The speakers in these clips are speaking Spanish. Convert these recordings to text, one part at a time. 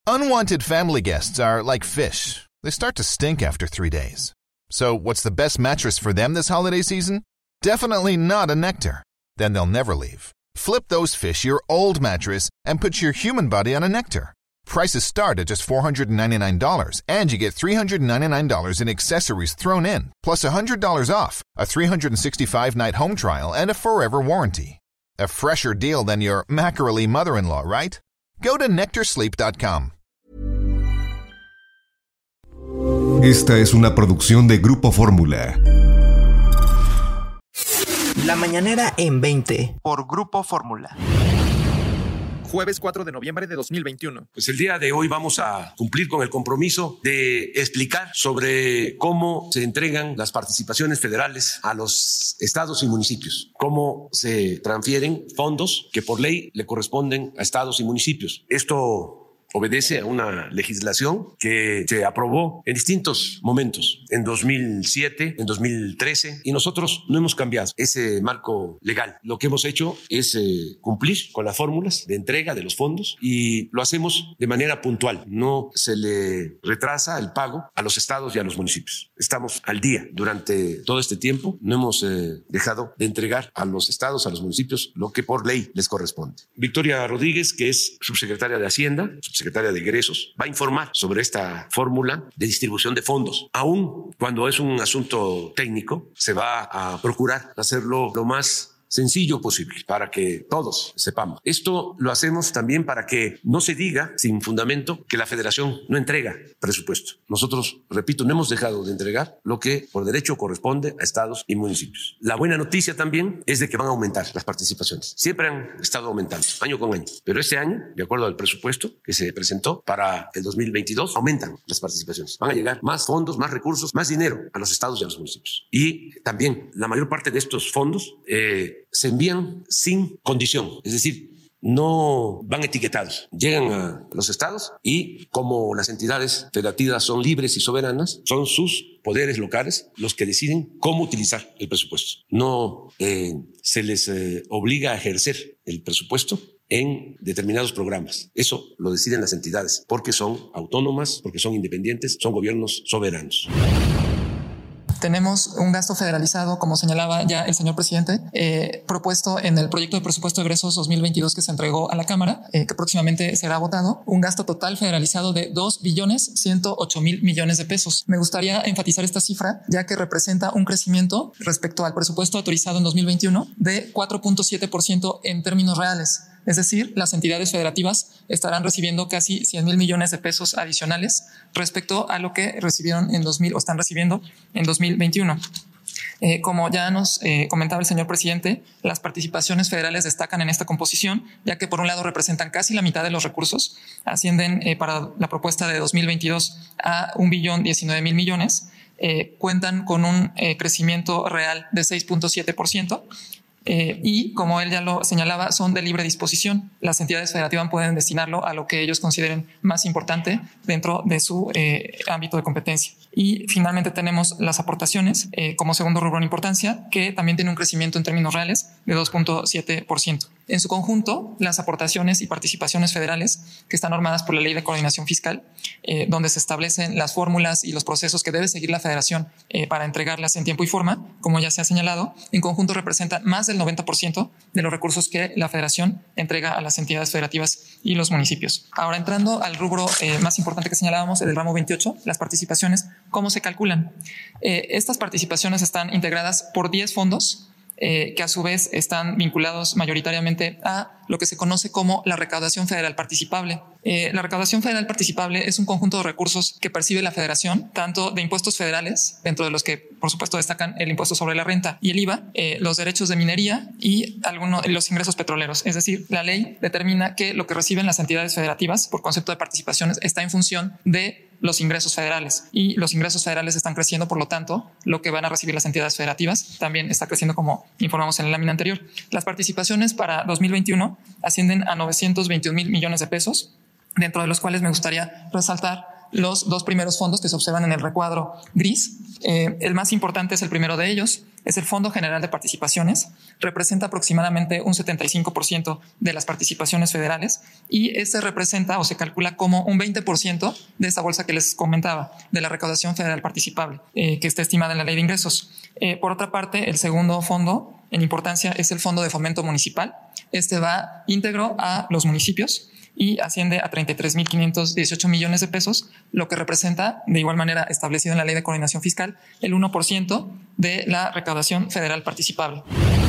Unwanted family guests are like fish. They start to stink after 3 days. So what's the best mattress for them this holiday season? Definitely not a Nectar. Then they'll never leave. Flip those fish your old mattress and put your human body on a Nectar. Prices start at just $499, and you get $399 in accessories thrown in, plus $100 off, a 365-night home trial, and a forever warranty. A fresher deal than your mackerel mother-in-law, right? Go to nectarsleep.com. Esta es una producción de Grupo Fórmula. La Mañanera en 20 por Grupo Fórmula. Jueves 4 de noviembre de 2021. Pues el día de hoy vamos a cumplir con el compromiso de explicar sobre cómo se entregan las participaciones federales a los estados y municipios, cómo se transfieren fondos que por ley le corresponden a estados y municipios. Esto obedece a una legislación que se aprobó en distintos momentos, en 2007, en 2013, y nosotros no hemos cambiado ese marco legal. Lo que hemos hecho es cumplir con las fórmulas de entrega de los fondos y lo hacemos de manera puntual. No se le retrasa el pago a los estados y a los municipios. Estamos al día durante todo este tiempo. No hemos dejado de entregar a los estados, a los municipios, lo que por ley les corresponde. Victoria Rodríguez, que es subsecretaria de Hacienda, secretaria de Egresos, va a informar sobre esta fórmula de distribución de fondos. Aún cuando es un asunto técnico, se va a procurar hacerlo lo más sencillo posible para que todos sepamos. Esto lo hacemos también para que no se diga sin fundamento que la Federación no entrega presupuesto. Nosotros, repito, no hemos dejado de entregar lo que por derecho corresponde a estados y municipios. La buena noticia también es de que van a aumentar las participaciones. Siempre han estado aumentando, año con año. Pero este año, de acuerdo al presupuesto que se presentó para el 2022, aumentan las participaciones. Van a llegar más fondos, más recursos, más dinero a los estados y a los municipios. Y también la mayor parte de estos fondos se envían sin condición, es decir, no van etiquetados, llegan a los estados y como las entidades federativas son libres y soberanas, son sus poderes locales los que deciden cómo utilizar el presupuesto. No se les obliga a ejercer el presupuesto en determinados programas. Eso lo deciden las entidades porque son autónomas, porque son independientes, son gobiernos soberanos. Tenemos un gasto federalizado, como señalaba ya el señor presidente, propuesto en el proyecto de presupuesto de egresos 2022 que se entregó a la Cámara, que próximamente será votado, un gasto total federalizado de 2.108.000 millones de pesos. Me gustaría enfatizar esta cifra, ya que representa un crecimiento respecto al presupuesto autorizado en 2021 de 4.7% en términos reales. Es decir, las entidades federativas estarán recibiendo casi 100.000 millones de pesos adicionales respecto a lo que recibieron en 2000 o están recibiendo en 2021. Como ya nos comentaba el señor presidente, las participaciones federales destacan en esta composición, ya que por un lado representan casi la mitad de los recursos, ascienden para la propuesta de 2022 a 1.019.000 millones, cuentan con un crecimiento real de 6.7%. Y como él ya lo señalaba, son de libre disposición. Las entidades federativas pueden destinarlo a lo que ellos consideren más importante dentro de su ámbito de competencia. Y finalmente tenemos las aportaciones como segundo rubro en importancia, que también tiene un crecimiento en términos reales de 2.7%. En su conjunto, las aportaciones y participaciones federales que están normadas por la Ley de Coordinación Fiscal, donde se establecen las fórmulas y los procesos que debe seguir la Federación para entregarlas en tiempo y forma, como ya se ha señalado, en conjunto representan más del 90% de los recursos que la Federación entrega a las entidades federativas y los municipios. Ahora, entrando al rubro más importante que señalábamos, el ramo 28, las participaciones, ¿cómo se calculan? Estas participaciones están integradas por 10 fondos que a su vez están vinculados mayoritariamente a lo que se conoce como la recaudación federal participable. La recaudación federal participable es un conjunto de recursos que percibe la Federación, tanto de impuestos federales, dentro de los que por supuesto destacan el impuesto sobre la renta y el IVA, los derechos de minería y los ingresos petroleros. Es decir, la ley determina que lo que reciben las entidades federativas por concepto de participaciones está en función de los ingresos federales, y los ingresos federales están creciendo, por lo tanto, lo que van a recibir las entidades federativas también está creciendo, como informamos en la lámina anterior. Las participaciones para 2021 ascienden a 921.000 millones de pesos, dentro de los cuales me gustaría resaltar los dos primeros fondos que se observan en el recuadro gris. El más importante es el primero de ellos, es el Fondo General de Participaciones. Representa aproximadamente un 75% de las participaciones federales y este representa o se calcula como un 20% de esta bolsa que les comentaba, de la recaudación federal participable, que está estimada en la Ley de Ingresos. Por otra parte, el segundo fondo en importancia es el Fondo de Fomento Municipal. Este va íntegro a los municipios y asciende a 33.518 millones de pesos, lo que representa, de igual manera establecido en la Ley de Coordinación Fiscal, el 1% de la recaudación federal participable.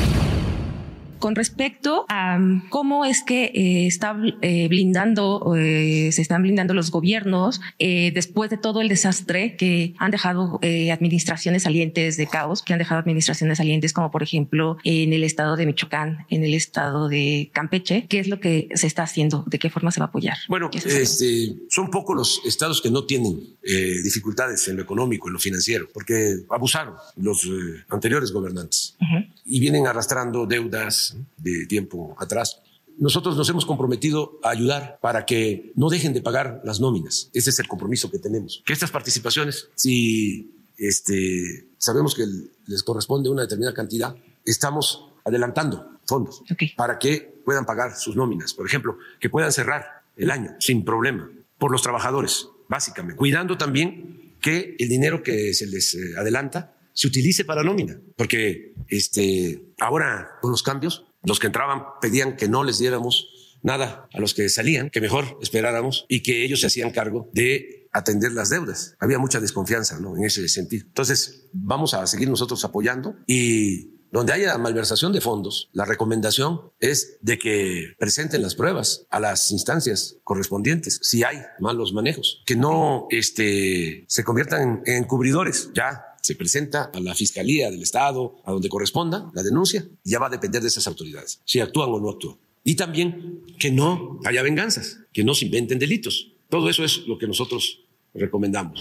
Con respecto a cómo es que se están blindando los gobiernos después de todo el desastre que han dejado administraciones salientes de caos, que han dejado administraciones salientes como por ejemplo en el estado de Michoacán, en el estado de Campeche, ¿qué es lo que se está haciendo? ¿De qué forma se va a apoyar? Bueno, son pocos los estados que no tienen dificultades en lo económico, en lo financiero, porque abusaron los anteriores gobernantes y vienen arrastrando deudas de tiempo atrás. Nosotros nos hemos comprometido a ayudar para que no dejen de pagar las nóminas. Ese es el compromiso que tenemos. Que estas participaciones, si sabemos que les corresponde una determinada cantidad, estamos adelantando fondos para que puedan pagar sus nóminas. Por ejemplo, que puedan cerrar el año sin problema por los trabajadores, básicamente. Cuidando también que el dinero que se les adelanta se utilice para nómina, porque ahora con los cambios, los que entraban pedían que no les diéramos nada a los que salían, que mejor esperáramos y que ellos se hacían cargo de atender las deudas. Había mucha desconfianza, ¿no?, en ese sentido. Entonces, vamos a seguir nosotros apoyando y donde haya malversación de fondos, la recomendación es de que presenten las pruebas a las instancias correspondientes, si hay malos manejos, que no se conviertan en encubridores. Ya se presenta a la Fiscalía del Estado, a donde corresponda la denuncia, y ya va a depender de esas autoridades, si actúan o no actúan. Y también que no haya venganzas, que no se inventen delitos. Todo eso es lo que nosotros recomendamos.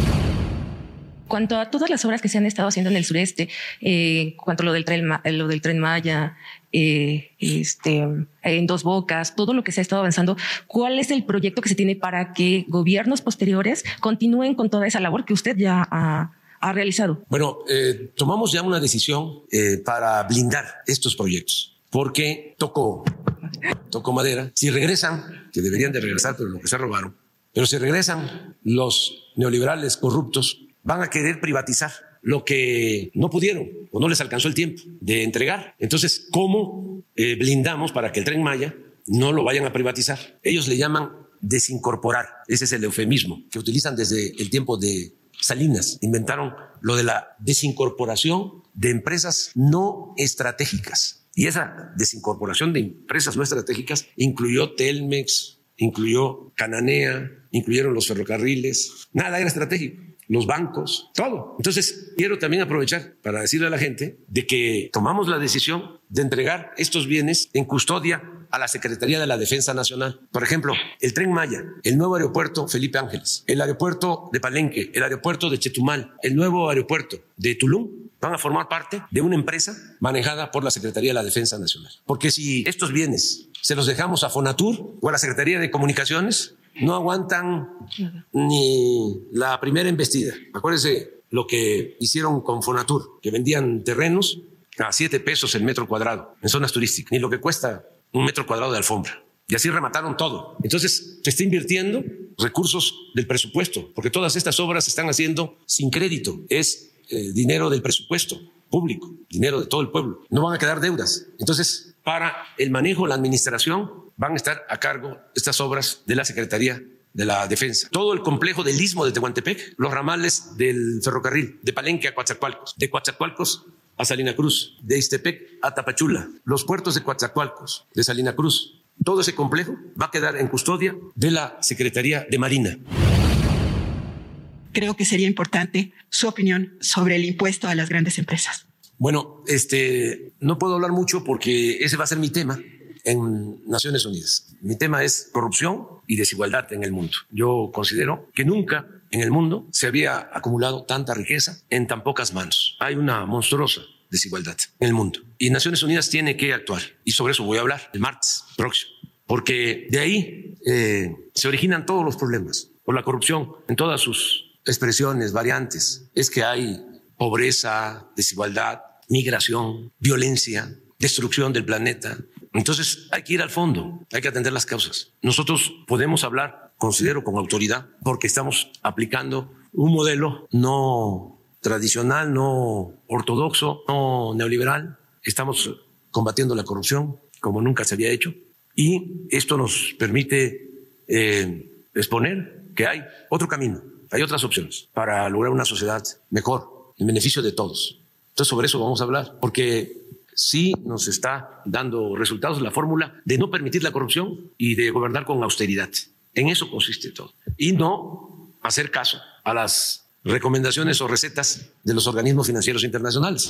Cuanto a todas las obras que se han estado haciendo en el sureste, cuanto a lo del Tren Maya, en Dos Bocas, todo lo que se ha estado avanzando, ¿cuál es el proyecto que se tiene para que gobiernos posteriores continúen con toda esa labor que usted ya ha realizado? Bueno, tomamos ya una decisión para blindar estos proyectos, porque tocó madera. Si regresan, que deberían de regresar, pero lo que se robaron, pero si regresan los neoliberales corruptos, van a querer privatizar lo que no pudieron o no les alcanzó el tiempo de entregar. Entonces, ¿cómo blindamos para que el Tren Maya no lo vayan a privatizar? Ellos le llaman desincorporar. Ese es el eufemismo que utilizan desde el tiempo de Salinas. Inventaron lo de la desincorporación de empresas no estratégicas. Y esa desincorporación de empresas no estratégicas incluyó Telmex, incluyó Cananea, incluyeron los ferrocarriles. Nada era estratégico. Los bancos, todo. Entonces, quiero también aprovechar para decirle a la gente de que tomamos la decisión de entregar estos bienes en custodia a la Secretaría de la Defensa Nacional. Por ejemplo, el Tren Maya, el nuevo aeropuerto Felipe Ángeles, el aeropuerto de Palenque, el aeropuerto de Chetumal, el nuevo aeropuerto de Tulum, van a formar parte de una empresa manejada por la Secretaría de la Defensa Nacional. Porque si estos bienes se los dejamos a Fonatur o a la Secretaría de Comunicaciones, no aguantan ni la primera embestida. Acuérdense lo que hicieron con Fonatur, que vendían terrenos a 7 pesos el metro cuadrado en zonas turísticas, ni lo que cuesta un metro cuadrado de alfombra. Y así remataron todo. Entonces se está invirtiendo recursos del presupuesto, porque todas estas obras se están haciendo sin crédito. Es dinero del presupuesto público, dinero de todo el pueblo. No van a quedar deudas. Entonces, para el manejo, la administración, van a estar a cargo estas obras de la Secretaría de la Defensa. Todo el complejo del Istmo de Tehuantepec, los ramales del ferrocarril, de Palenque a Coatzacoalcos, de Coatzacoalcos a Salina Cruz, de Ixtepec a Tapachula, los puertos de Coatzacoalcos, de Salina Cruz. Todo ese complejo va a quedar en custodia de la Secretaría de Marina. Creo que sería importante su opinión sobre el impuesto a las grandes empresas. Bueno, no puedo hablar mucho porque ese va a ser mi tema en Naciones Unidas. Mi tema es corrupción y desigualdad en el mundo. Yo considero que nunca en el mundo se había acumulado tanta riqueza en tan pocas manos. Hay una monstruosa desigualdad en el mundo y Naciones Unidas tiene que actuar, y sobre eso voy a hablar el martes próximo, porque de ahí se originan todos los problemas por la corrupción en todas sus expresiones, variantes. Es que hay pobreza, desigualdad, migración, violencia, destrucción del planeta. Entonces hay que ir al fondo, hay que atender las causas. Nosotros podemos hablar, considero, con autoridad, porque estamos aplicando un modelo no tradicional, no ortodoxo, no neoliberal. Estamos combatiendo la corrupción como nunca se había hecho y esto nos permite exponer que hay otro camino, hay otras opciones para lograr una sociedad mejor, en beneficio de todos. Entonces sobre eso vamos a hablar, porque sí nos está dando resultados la fórmula de no permitir la corrupción y de gobernar con austeridad. En eso consiste todo. Y no hacer caso a las recomendaciones o recetas de los organismos financieros internacionales.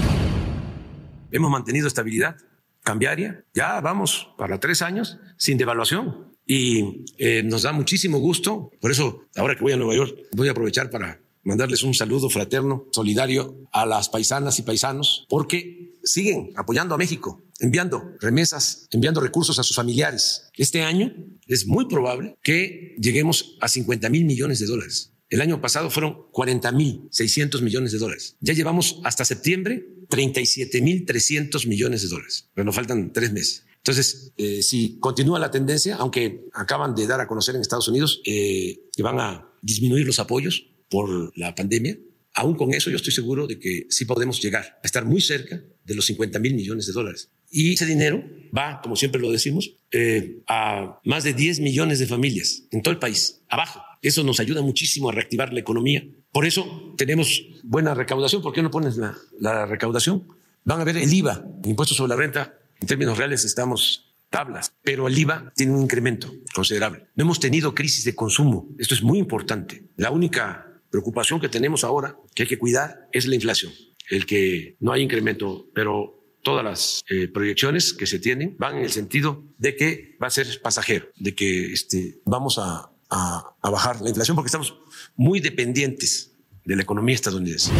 Hemos mantenido estabilidad cambiaria, ya vamos para 3 años sin devaluación y nos da muchísimo gusto. Por eso, ahora que voy a Nueva York, voy a aprovechar para mandarles un saludo fraterno, solidario a las paisanas y paisanos, porque siguen apoyando a México, enviando remesas, enviando recursos a sus familiares. Este año es muy probable que lleguemos a $50,000 millones. El año pasado fueron 40,600 millones de dólares. Ya llevamos hasta septiembre 37,300 millones de dólares, pero nos faltan 3 meses. Entonces, si continúa la tendencia, aunque acaban de dar a conocer en Estados Unidos que van a disminuir los apoyos por la pandemia, aún con eso yo estoy seguro de que sí podemos llegar a estar muy cerca de los 50,000 millones de dólares. Y ese dinero va, como siempre lo decimos, a más de 10 millones de familias en todo el país, abajo. Eso nos ayuda muchísimo a reactivar la economía. Por eso tenemos buena recaudación. ¿Por qué no pones la recaudación? Van a ver el IVA, el impuesto sobre la renta. En términos reales estamos tablas, pero el IVA tiene un incremento considerable. No hemos tenido crisis de consumo. Esto es muy importante. La única preocupación que tenemos ahora, que hay que cuidar, es la inflación. El que no hay incremento, pero todas las proyecciones que se tienen van en el sentido de que va a ser pasajero, de que vamos a bajar la inflación porque estamos muy dependientes de la economía estadounidense.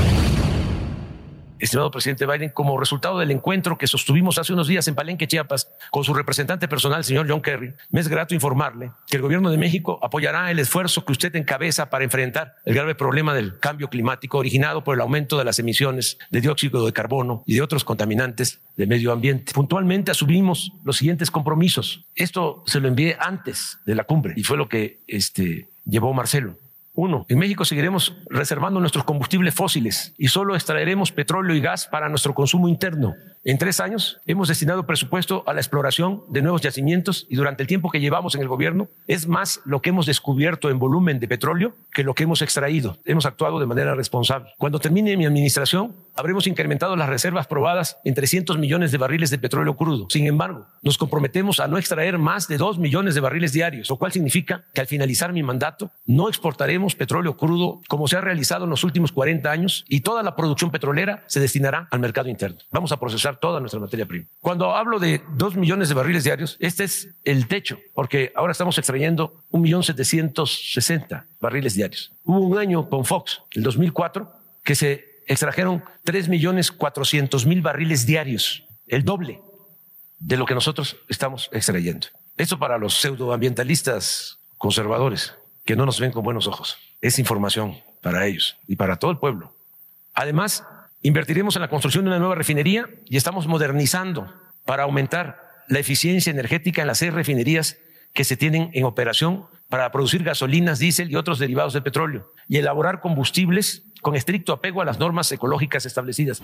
Estimado presidente Biden, como resultado del encuentro que sostuvimos hace unos días en Palenque, Chiapas, con su representante personal, el señor John Kerry, me es grato informarle que el gobierno de México apoyará el esfuerzo que usted encabeza para enfrentar el grave problema del cambio climático originado por el aumento de las emisiones de dióxido de carbono y de otros contaminantes del medio ambiente. Puntualmente asumimos los siguientes compromisos. Esto se lo envié antes de la cumbre y fue lo que llevó Marcelo. 1. En México seguiremos reservando nuestros combustibles fósiles y solo extraeremos petróleo y gas para nuestro consumo interno. En 3 años hemos destinado presupuesto a la exploración de nuevos yacimientos y durante el tiempo que llevamos en el gobierno es más lo que hemos descubierto en volumen de petróleo que lo que hemos extraído. Hemos actuado de manera responsable. Cuando termine mi administración, habremos incrementado las reservas probadas en 300 millones de barriles de petróleo crudo. Sin embargo, nos comprometemos a no extraer más de 2 millones de barriles diarios, lo cual significa que al finalizar mi mandato no exportaremos petróleo crudo como se ha realizado en los últimos 40 años y toda la producción petrolera se destinará al mercado interno. Vamos a procesar toda nuestra materia prima. Cuando hablo de 2 millones de barriles diarios, este es el techo, porque ahora estamos extrayendo 1,760,000 barriles diarios. Hubo un año con Fox, el 2004, que se extrajeron 3,400,000 barriles diarios, el doble de lo que nosotros estamos extrayendo. Esto para los pseudoambientalistas conservadores que no nos ven con buenos ojos. Es información para ellos y para todo el pueblo. Además, invertiremos en la construcción de una nueva refinería y estamos modernizando para aumentar la eficiencia energética en las 6 refinerías que se tienen en operación para producir gasolinas, diésel y otros derivados del petróleo y elaborar combustibles con estricto apego a las normas ecológicas establecidas.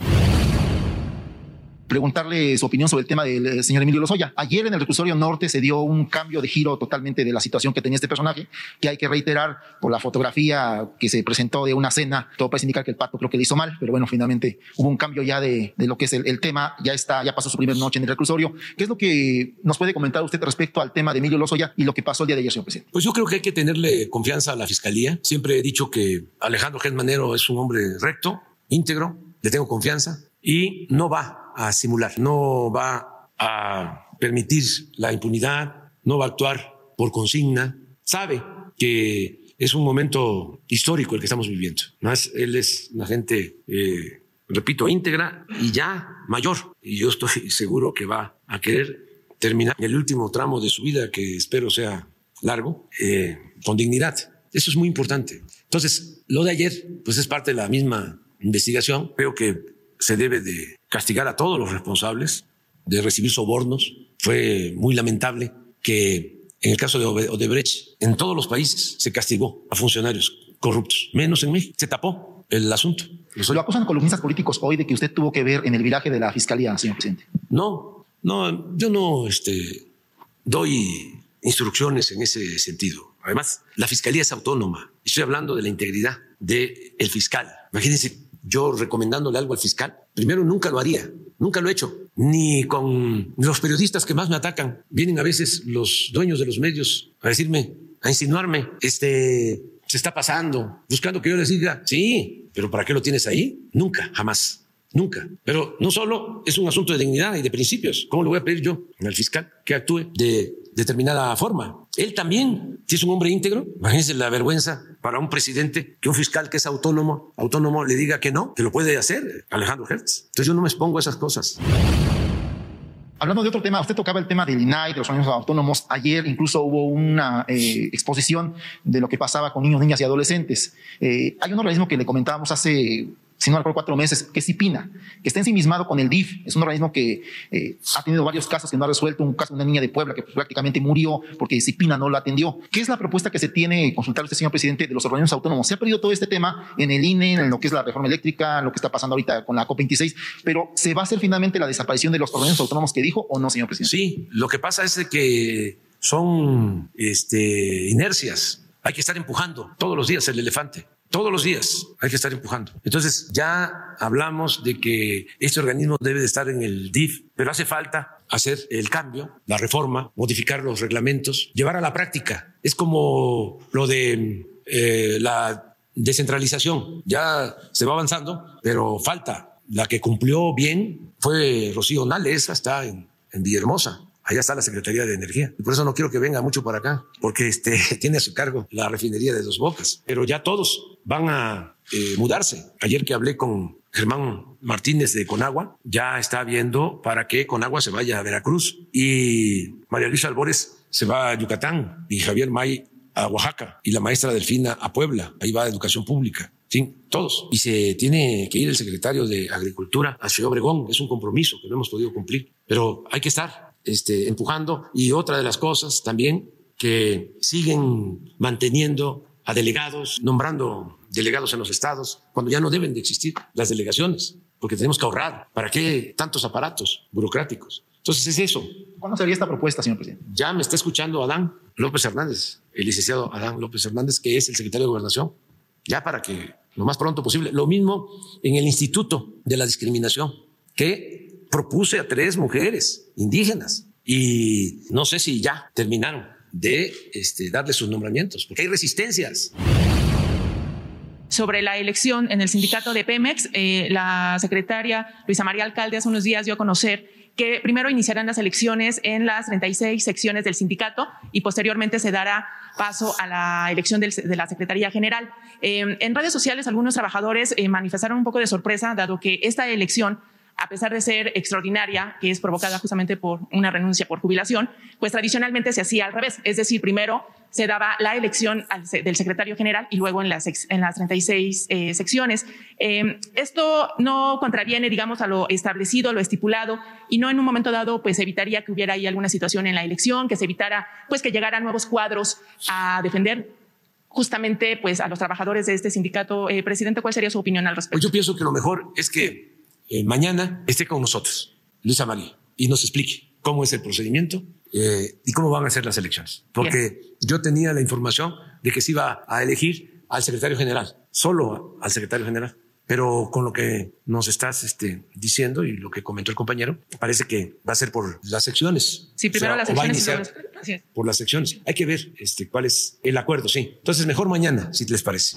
Preguntarle su opinión sobre el tema del señor Emilio Lozoya. Ayer en el reclusorio norte se dio un cambio de giro totalmente de la situación que tenía este personaje, que hay que reiterar por la fotografía que se presentó de una cena. Todo parece indicar que el Pato creo que le hizo mal, pero bueno, finalmente hubo un cambio ya de lo que es el tema. Ya pasó su primera noche en el reclusorio. ¿Qué es lo que nos puede comentar usted respecto al tema de Emilio Lozoya y lo que pasó el día de ayer, señor presidente? Pues yo creo que hay que tenerle confianza a la Fiscalía. Siempre he dicho que Alejandro Gel Manero es un hombre recto, íntegro, le tengo confianza y no va a simular, no va a permitir la impunidad, no va a actuar por consigna. Sabe que es un momento histórico el que estamos viviendo. Más él es una gente, repito, íntegra y ya mayor. Y yo estoy seguro que va a querer terminar el último tramo de su vida, que espero sea largo, con dignidad. Eso es muy importante. Entonces, lo de ayer, pues es parte de la misma investigación. Creo que se debe de castigar a todos los responsables de recibir sobornos. Fue muy lamentable que en el caso de Odebrecht, en todos los países se castigó a funcionarios corruptos, menos en México. Se tapó el asunto. Lo acusan columnistas políticos hoy de que usted tuvo que ver en el viraje de la fiscalía, señor presidente. No, yo no doy instrucciones en ese sentido. Además, la fiscalía es autónoma. Estoy hablando de la integridad del fiscal. Imagínense, yo recomendándole algo al fiscal, primero nunca lo haría, nunca lo he hecho, ni con los periodistas que más me atacan. Vienen a veces los dueños de los medios a decirme, a insinuarme, se está pasando, buscando que yo les diga, sí, pero ¿para qué lo tienes ahí? Nunca, jamás, nunca. Pero no solo es un asunto de dignidad y de principios. ¿Cómo le voy a pedir yo al fiscal que actúe de determinada forma? Él también, si es un hombre íntegro, imagínense la vergüenza para un presidente que un fiscal que es autónomo le diga que no, que lo puede hacer Alejandro Hertz. Entonces yo no me expongo a esas cosas. Hablando de otro tema, usted tocaba el tema del INAI, de los organismos autónomos. Ayer incluso hubo una exposición de lo que pasaba con niños, niñas y adolescentes. Hay un organismo que le comentábamos hace, si no recuerdo, 4 meses, que es CIPINA, que está ensimismado con el DIF. Es un organismo que ha tenido varios casos que no ha resuelto. Un caso de una niña de Puebla que prácticamente murió porque CIPINA no la atendió. ¿Qué es la propuesta que se tiene, consultar usted, señor presidente, de los organismos autónomos? Se ha perdido todo este tema en el INE, en lo que es la reforma eléctrica, lo que está pasando ahorita con la COP26, pero ¿se va a hacer finalmente la desaparición de los organismos autónomos que dijo o no, señor presidente? Sí, lo que pasa es que son inercias. Hay que estar empujando todos los días el elefante. Todos los días hay que estar empujando. Entonces ya hablamos de que este organismo debe de estar en el DIF, pero hace falta hacer el cambio, la reforma, modificar los reglamentos, llevar a la práctica. Es como lo de la descentralización. Ya se va avanzando, pero falta. La que cumplió bien fue Rocío Nales, está en Villahermosa. Allá está la Secretaría de Energía. Y por eso no quiero que venga mucho para acá, porque tiene a su cargo la refinería de Dos Bocas. Pero ya todos van a mudarse. Ayer que hablé con Germán Martínez de Conagua, ya está viendo para que Conagua se vaya a Veracruz. Y María Luisa Albores se va a Yucatán y Javier May a Oaxaca y la maestra Delfina a Puebla. Ahí va a Educación Pública. Sí, todos. Y se tiene que ir el secretario de Agricultura a Ciudad Obregón. Es un compromiso que no hemos podido cumplir. Pero hay que estar empujando. Y otra de las cosas también, que siguen manteniendo a delegados, nombrando delegados en los estados, cuando ya no deben de existir las delegaciones, porque tenemos que ahorrar. ¿Para qué tantos aparatos burocráticos? Entonces es eso. ¿Cuándo sería esta propuesta, señor presidente? Ya me está escuchando Adán López Hernández, el licenciado Adán López Hernández, que es el secretario de Gobernación, ya para que lo más pronto posible. Lo mismo en el Instituto de la Discriminación, que propuse a 3 mujeres indígenas y no sé si ya terminaron de darle sus nombramientos, porque hay resistencias. Sobre la elección en el sindicato de Pemex, la secretaria Luisa María Alcalde hace unos días dio a conocer que primero iniciarán las elecciones en las 36 secciones del sindicato y posteriormente se dará paso a la elección de la Secretaría General. En redes sociales algunos trabajadores manifestaron un poco de sorpresa, dado que esta elección, a pesar de ser extraordinaria, que es provocada justamente por una renuncia por jubilación, pues tradicionalmente se hacía al revés. Es decir, primero se daba la elección del secretario general y luego en las 36 secciones. Esto no contraviene, digamos, a lo establecido, lo estipulado, y no en un momento dado pues evitaría que hubiera ahí alguna situación en la elección, que se evitara pues que llegaran nuevos cuadros a defender justamente pues a los trabajadores de este sindicato. Presidente, ¿cuál sería su opinión al respecto? Pues yo pienso que lo mejor es que mañana esté con nosotros Luisa María y nos explique cómo es el procedimiento y cómo van a ser las elecciones. Porque bien, yo tenía la información de que se iba a elegir al secretario general, solo al secretario general. Pero con lo que nos estás diciendo y lo que comentó el compañero, parece que va a ser por las secciones. Sí, primero las secciones. Por las secciones. Hay que ver cuál es el acuerdo, sí. Entonces, mejor mañana, si les parece.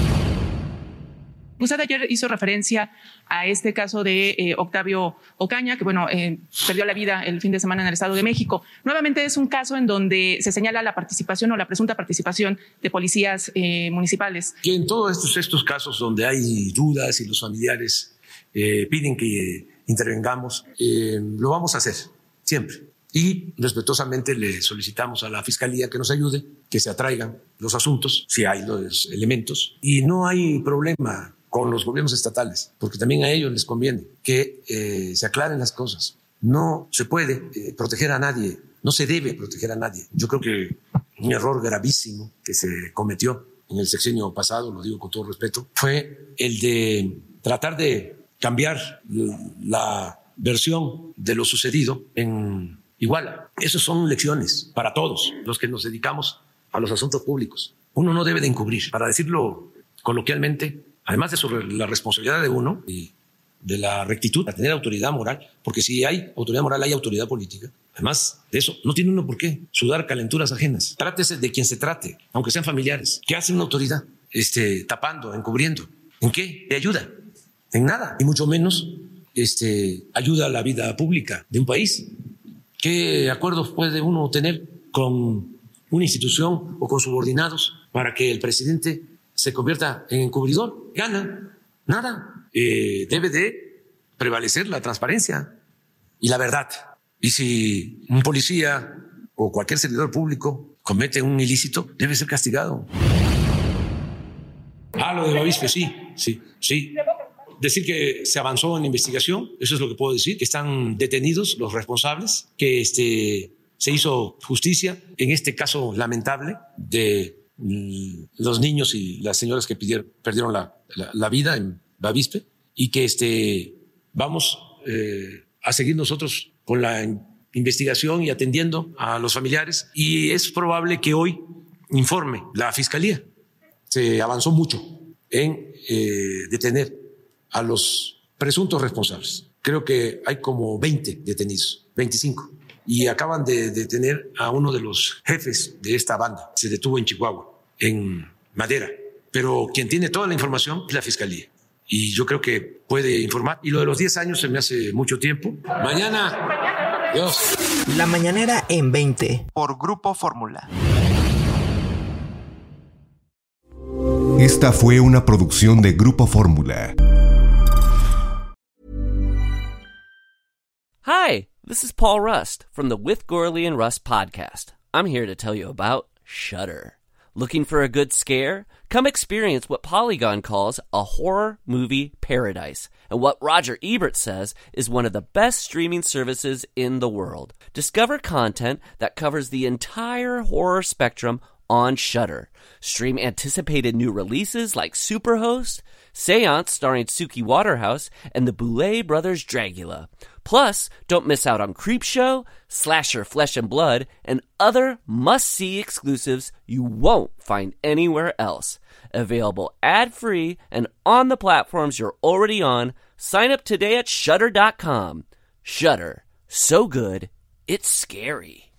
Usted ayer hizo referencia a este caso de Octavio Ocaña, que perdió la vida el fin de semana en el Estado de México. Nuevamente es un caso en donde se señala la participación o la presunta participación de policías municipales. Que en todos estos casos donde hay dudas y los familiares piden que intervengamos, lo vamos a hacer siempre. Y respetuosamente le solicitamos a la Fiscalía que nos ayude, que se atraigan los asuntos, si hay los elementos. Y no hay problema. con los gobiernos estatales, porque también a ellos les conviene que se aclaren las cosas. No se puede proteger a nadie, no se debe proteger a nadie. Yo creo que un error gravísimo que se cometió en el sexenio pasado, lo digo con todo respeto, fue el de tratar de cambiar la versión de lo sucedido en Iguala. Esas son lecciones para todos los que nos dedicamos a los asuntos públicos. Uno no debe de encubrir, para decirlo coloquialmente, además de la responsabilidad de uno y de la rectitud, a tener autoridad moral, porque si hay autoridad moral, hay autoridad política. Además de eso, no tiene uno por qué sudar calenturas ajenas. Trátese de quien se trate, aunque sean familiares. ¿Qué hace una autoridad? Tapando, encubriendo. ¿En qué? ¿Le ayuda? En nada. Y mucho menos ayuda a la vida pública de un país. ¿Qué acuerdos puede uno tener con una institución o con subordinados para que el presidente se convierta en encubridor? ¿Gana? Nada. Debe de prevalecer la transparencia y la verdad. Y si un policía o cualquier servidor público comete un ilícito, debe ser castigado. Lo de Bavispe, sí. Decir que se avanzó en la investigación, eso es lo que puedo decir, que están detenidos los responsables, que se hizo justicia en este caso lamentable de los niños y las señoras que perdieron la vida en Bavispe, y que vamos a seguir nosotros con la investigación y atendiendo a los familiares, y es probable que hoy informe la Fiscalía. Se avanzó mucho en detener a los presuntos responsables. Creo que hay como 20 detenidos, 25. Y acaban de detener a uno de los jefes de esta banda. Se detuvo en Chihuahua, en Madera. Pero quien tiene toda la información es la Fiscalía. Y yo creo que puede informar. Y lo de los 10 años se me hace mucho tiempo. Mañana, Dios. La mañanera en 20. Por Grupo Fórmula. Esta fue una producción de Grupo Fórmula. Hi, this is Paul Rust from the With Gorley and Rust podcast. I'm here to tell you about Shudder. Looking for a good scare? Come experience what Polygon calls a horror movie paradise, and what Roger Ebert says is one of the best streaming services in the world. Discover content that covers the entire horror spectrum on Shudder. Stream anticipated new releases like Superhost, Seance starring Suki Waterhouse, and the Boulet Brothers' Dragula. Plus, don't miss out on Creepshow, Slasher Flesh and Blood, and other must-see exclusives you won't find anywhere else. Available ad-free and on the platforms you're already on. Sign up today at Shudder.com. Shudder. So good, it's scary.